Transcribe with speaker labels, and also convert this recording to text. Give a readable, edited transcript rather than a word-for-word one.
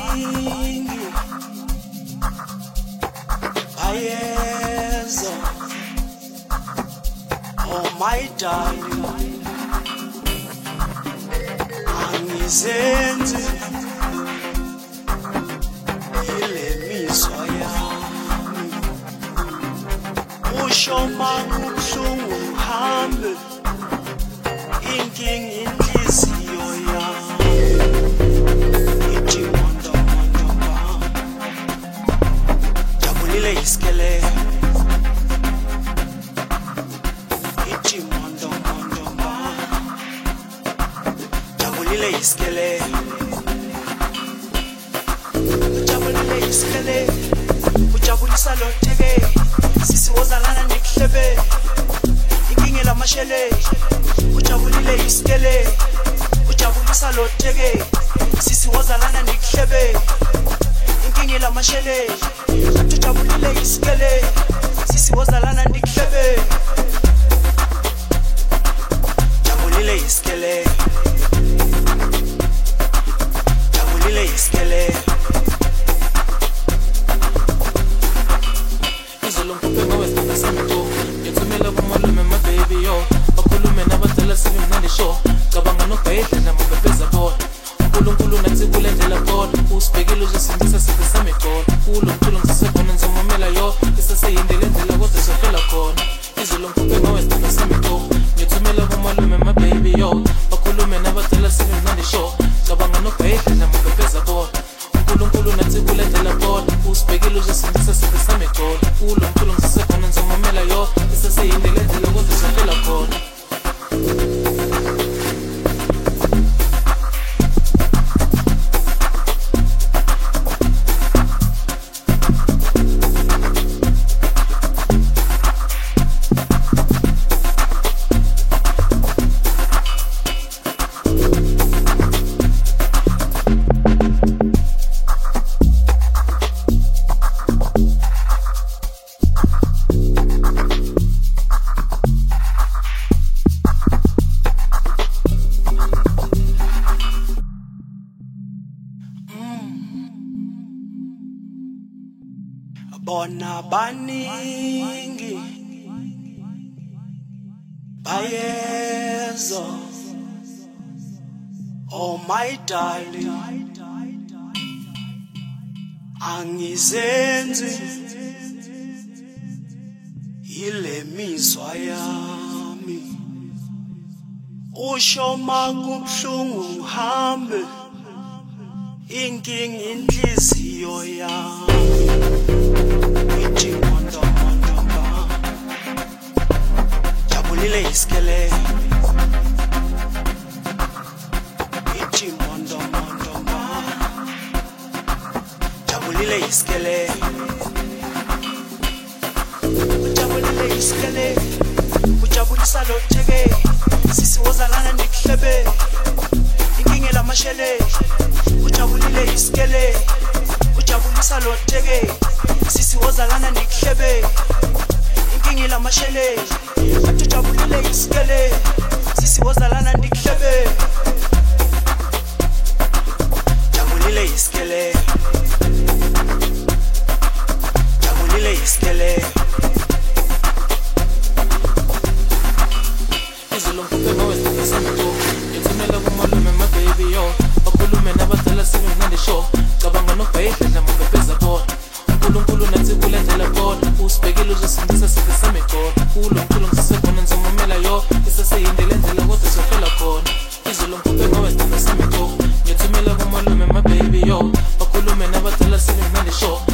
Speaker 1: bayeza, oh my darling, angizenzi ile mizwa yami, usho makubuhlungu uhambe, inkinga inhliziyo yami, ithi mondo mondo bam, jabulile iskele, ithi mondo mondo bam, jabulile iskele, jabulile iskele, ujabulisa lotheke, sisi wozalana nikuhlebe, inkinga lamashele, ujabulile iskele, ujabulisa lotheke, sisi wozalana nikuhlebe, inkinga lamashele, ujabulile iskele, sisi wozalana nikuhlebe, jabulile iskele, jabulile iskele.
Speaker 2: Cabanga no país, la mapepeza por unkulunkulu nathi kulendlela khona usibhekile uzosindisa sibesame khona ulo ngisekhona ngizomamela yo isaseyindlela endlela kodwa sophela khona izolo ngikuphe ngawesithandwa sami go ngithumela kumalume mababy yo bakhulume nabadala sebemnandi show cabanga no país, la mapepeza por unkulunkulu nathi kulendlela khona usibhekile uzosindisa sibesame khona ulo ngisekhona ngizomamela yo isaseyindlela endlela kodwa sophela khona.
Speaker 1: Bona baningi bayeza, oh my darling, angizenzi ile mizwa yami, usho makubuhlungu uhambe, inkinga inhliziyo yami, ithi mondo mondo bam, jabulile iskele, ithi mondo mondo bam, jabulile iskele, ujabulile iskele, ujabulisa lotheke, sisi wozalana nikuhlebe, inkinga lamashele, ujabulile iskele, ujabulisa lotheke, sisi wozalana nikuhlebe, inkinga lamashele, ujabulile iskele, sisi wozalana nikuhlebe, jabulile iskele, jabulile iskele.
Speaker 2: Izolo ngikuphe ngawesithandwa sami go ngithumela kumalume mababy yo bakhulume nabadala sebemnandi show cabanga no país, la mapepeza khona unkulunkulu nathi kulendlela khona usibhekile uzosindisa sibesame khona ulo ngisekhona ngizomamela yo isaseyindlela endlela kodwa sophela khona izolo ngikuphe ngawesithandwa sami go ngithumela kumalume mababy yo bakhulume nabadala sebemnandi show